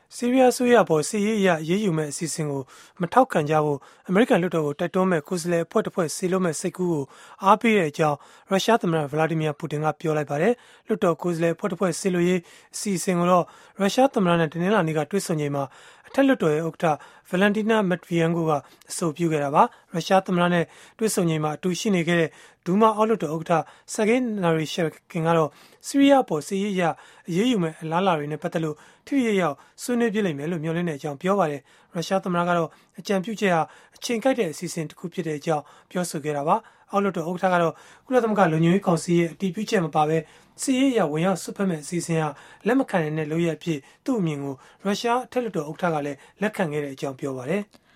ဆီးရီးယားအစိုးရပေါ်စစ်ရေးအရရေးယူမဲ့အစီအစဉ်ကိုမထောက်ခံကြဖို့အမေရိကန်လွှတ်တော်ကိုတိုက်တွန်းမဲ့ကိုယ်စားလှယ်အဖွဲ့တစ်ဖွဲ့စီလုံးမဲ့စိတ်ကူးကိုအားပေးတဲ့အကြောင်းရုရှားသမ္မတဗလာဒီမီယာပူတင်ကပြောလိုက်ပါတယ်။လွှတ်တော်ကိုယ်စားလှယ်အဖွဲ့တစ်ဖွဲ့စီလိုရေးအစီအစဉ်ကိုတော့ရုရှားသမ္မတနဲ့တနင်္လာနေ့ကတွေ့ဆုံချိန်မှာအထက်လွှတ်တော်ရဲ့ဥက္ကဋ္ဌဗလန်တီနာမက်ဗီယန်ကိုကအဆိုပြုခဲ့တာပါ။ရုရှားသမ္မတနဲ့တွေ့ဆုံချိန်မှာအတူရှိနေခဲ့တဲ့ဒူးမာအောက်လွှတ်တော်ဥက္ကဋ္ဌဆာဂေးနာရီရှယ်ကင်ကတော့ဆီးရီးယားပေါ်စစ်ရေးအရရေးယူမဲ့အလားအလာတွေနဲ့ပတ်သက်လို့ထိထိရောက်ဆွေးနွေးပြလိမ့်မယ်လို့မျှော်လင့်တဲ့အကြောင်းပြောပါတယ်။ရုရှားသမ္မတကတော့အကြံပြုချက်ဟာအချိန်ကိုက်တဲ့အစီအစဉ်တစ်ခုဖြစ်တဲ့အကြောင်းပြောဆိုခဲ့တာပါ။အောက်လွှတ်တော်ဥက္ကဋ္ဌကတော့ကုလသမဂ္ဂလုံခြုံရေးကောင်စီရဲ့အတည်ပြုချက်မပါဘဲစစ်ရေးအရဝင်ရောက်ဆွတ်ဖက်မဲ့အစီအစဉ်ဟာလက်မခံနိုင်တဲ့လုပ်ရအဖြစ်သူ့အမြင်ကိုရုရှားအထက်လွှတ်တော်ဥက္ကဋ္ဌကလည်းလက်ခံခဲ့တဲ့အကြောင်းပြောပါတယ်။